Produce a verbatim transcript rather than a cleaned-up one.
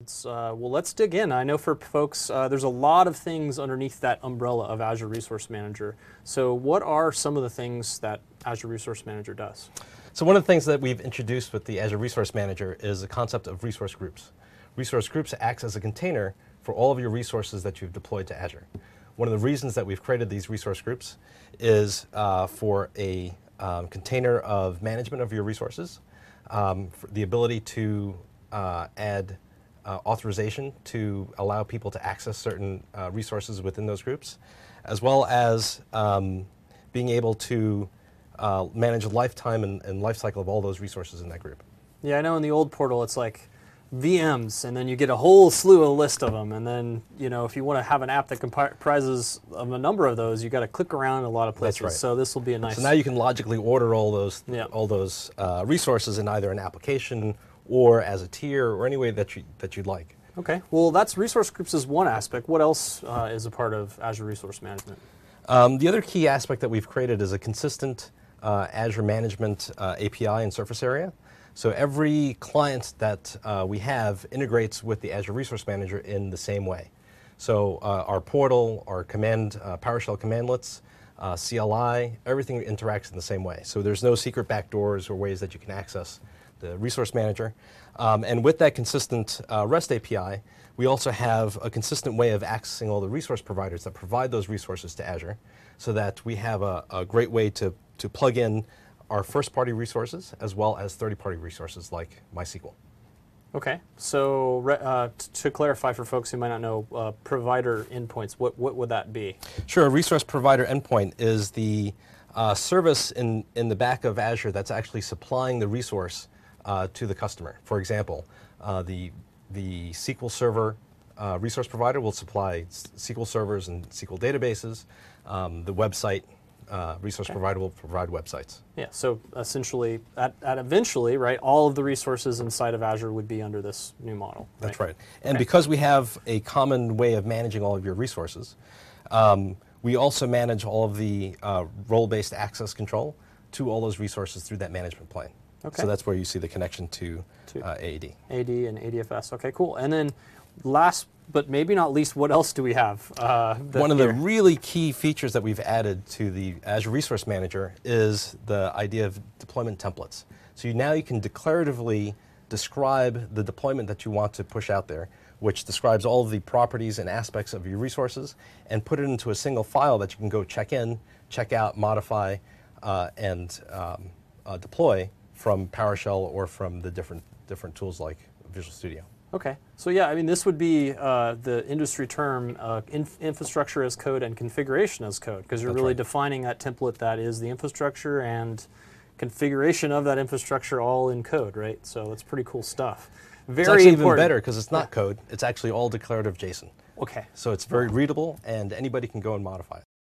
buzzwords. Uh, well, let's dig in. I know for folks, uh, there's a lot of things underneath that umbrella of Azure Resource Manager. So what are some of the things that Azure Resource Manager does? So one of the things that we've introduced with the Azure Resource Manager is the concept of resource groups. Resource groups acts as a container for all of your resources that you've deployed to Azure. One of the reasons that we've created these resource groups is uh, for a um, container of management of your resources, um, for the ability to uh, add uh, authorization to allow people to access certain uh, resources within those groups, as well as um, being able to uh, manage the lifetime and, and life cycle of all those resources in that group. Yeah, I know in the old portal it's like V Ms, and then you get a whole slew of list of them, and then you know if you want to have an app that comprises of a number of those, you got to click around in a lot of places. That's right. So this will be a nice. So now you can logically order all those Yeah. all those uh, resources in either an application or as a tier or any way that you that you'd like. Okay. Well, that's resource groups is one aspect. What else uh, is a part of Azure Resource Management? Um, the other key aspect that we've created is a consistent uh, Azure Management uh, A P I and surface area. So every client that uh, we have integrates with the Azure Resource Manager in the same way. So uh, our portal, our command, uh, PowerShell commandlets, uh, C L I, everything interacts in the same way. So there's no secret backdoors or ways that you can access the Resource Manager. Um, and with that consistent uh, REST A P I, we also have a consistent way of accessing all the resource providers that provide those resources to Azure, so that we have a, a great way to, to plug in our first-party resources as well as third-party resources like MySQL. Okay, so uh, to clarify for folks who might not know, uh, provider endpoints, what, what would that be? Sure, a resource provider endpoint is the uh, service in, in the back of Azure that's actually supplying the resource uh, to the customer. For example, uh, the, the S Q L Server uh, resource provider will supply S Q L servers and S Q L databases. Um, the website Uh, resource okay. provider will provide websites. Yeah, so essentially, at, at eventually, right, all of the resources inside of Azure would be under this new model. Right? That's right. And okay. because we have a common way of managing all of your resources, um, we also manage all of the uh, role-based access control to all those resources through that management plane. Okay. So that's where you see the connection to, to uh, A A D. A D and A D F S. Okay, cool. And then last but maybe not least, what else do we have? Uh, One of here? the really key features that we've added to the Azure Resource Manager is the idea of deployment templates. So you, now you can declaratively describe the deployment that you want to push out there, which describes all of the properties and aspects of your resources, and put it into a single file that you can go check in, check out, modify, uh, and um, uh, deploy from PowerShell or from the different, different tools like Visual Studio. Okay, so yeah, I mean, this would be uh, the industry term, uh, inf infrastructure as code and configuration as code, because you're That's really right. defining that template that is the infrastructure and configuration of that infrastructure all in code, right? So it's pretty cool stuff. Very It's actually important. even better because it's not Yeah. code, it's actually all declarative JSON. Okay. So it's very readable and anybody can go and modify it.